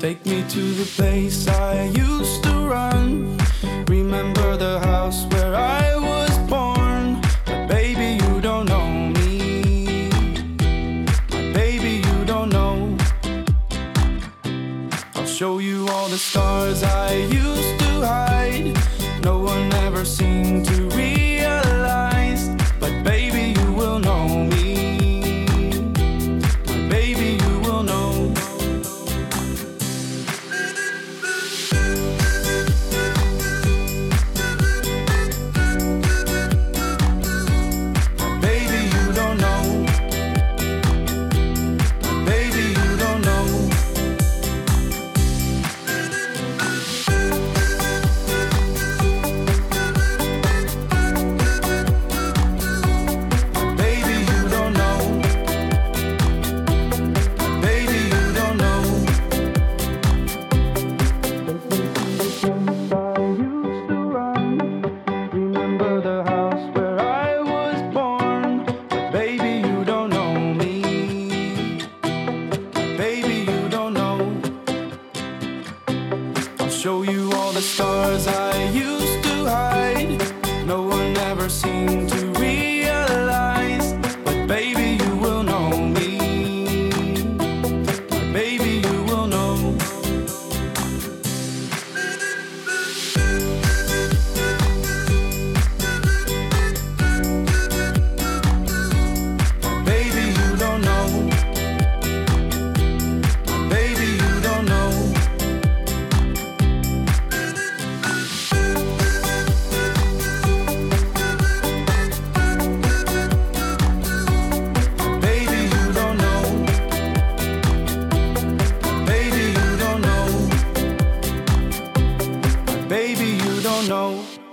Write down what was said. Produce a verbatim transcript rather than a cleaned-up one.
Take me to the place I used to run. Remember the house where I was born. But baby, you don't know me. My baby, you don't know. I'll show you all the stars I used to hide. No one ever seemed to realize. But baby, you will know me. My baby, you will know. Show you all the stars I used to hide. No one ever seemed to realize. But baby, you will know me. But baby, you will know. Baby, you don't know. Baby, you don't know. Baby, you don't know.